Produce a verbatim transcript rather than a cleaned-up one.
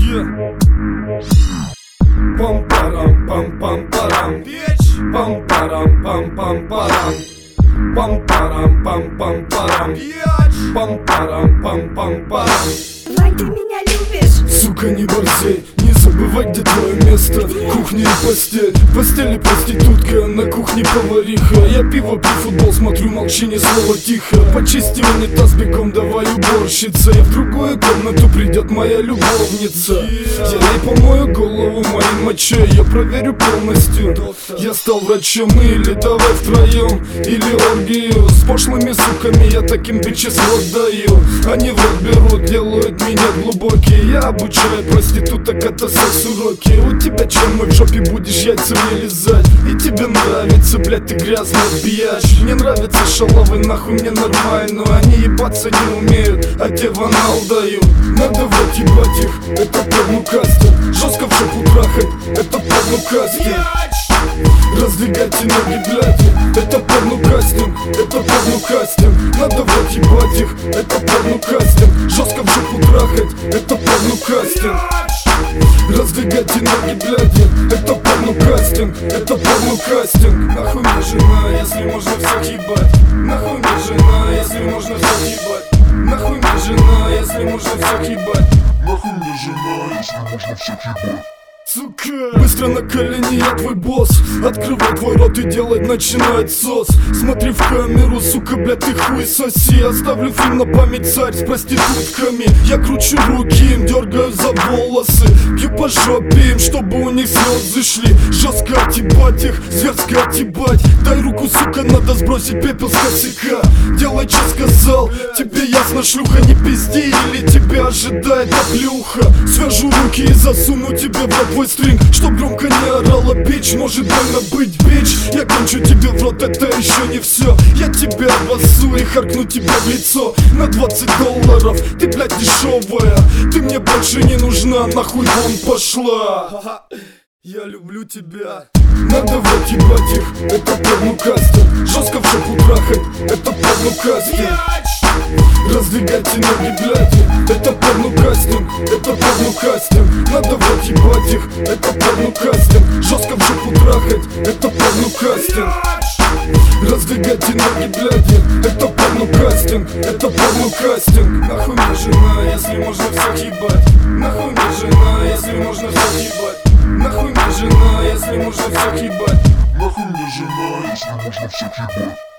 Пам-парам-пам-пам-парам, пам-парам-пам-пам-парам, пам-парам-пам-пам-парам, пам-парам-пам-пам-парам. Вань, ты меня любишь? Сука, не борзей, не забывай, где твое место. Кухня и постель, в постели проститутка, на кухне повариха. Я пиво пью, футбол смотрю, молчи, ни слова тихо. Почисти унитаз бегом, давай уборщица. И в другую комнату придет моя любовница. Я ей помою голову моей мочой, я проверю полностью. Я стал врачом, или давай втроем, или оргию. С пошлыми суками я таким бичес рот даю. Они в рот берут, делают меня глубокие. Я обучаю проституток, это секс-уроки. У тебя чем мы в жопе будешь яйца мне лизать? И тебе нравится, блядь, ты грязный бияч. Мне нравятся шалавы, нахуй мне нормально. Они ебаться не умеют, а те в анал дают. Надо вот ебать их, это порнокастинг. Жестко в жопу трахать, это порнокастинг. Раздвигайте ноги, блядь, это порнокастинг, это порнокастинг. Надо вот ебать их, это порнокастинг. Жестко в жопу трахать, это порнокастинг. Раздвигайте ноги, блядь, это порнокастинг, это порнокастинг. Нахуй мне жена, если можно всех ебать. Нахуй мне жена, если можно всех ебать. Нахуй мне жена, если можно всех ебать. Нахуй мне жена, если можно всех ебать. Сука! Быстро на колени, я твой босс. Открывай твой рот и делать начинает сос. Смотри в камеру, сука, блядь, ты хуй соси. Оставлю фильм на память, царь с проститутками. Я кручу руки, им дергаю за волосы. Бью по жопе им, чтобы у них слезы шли. Жестко отъебать их, зверски отъебать. Дай руку, сука, надо сбросить пепел с косяка. Делай, что сказал, тебе ясно, шлюха, не пизди. Или тебя ожидает оплюха. Свяжу руки и засуну тебе в рот твой стринг, чтоб громко не орала бич. Может больно быть, бич. Я кончу тебе в рот, это еще не все. Я тебя обоссу и харкну тебе в лицо. На двадцать долларов, ты, блядь, дешевая. Ты мне больше не нужна, нахуй вон пошла. Я люблю тебя. Надо вот ебать их, это порнокастинг. Жестко в жопу трахать, это порнокастинг. Раздвигайте ноги, блядь, это порнокастинг, это порнокастинг. Надо вот ебать их, это порнокастинг. Жестко в жопу трахать, это порнокастинг. Раздвигайте ноги, блядь, это порнокастинг, это порнокастинг. Нахуй мне жена, если можно всех ебать. Нахуй мне жена, если можно всех ебать. Нахуй мне жена, если можно всех ебать. Нахуй мне жена, если можно всех ебать.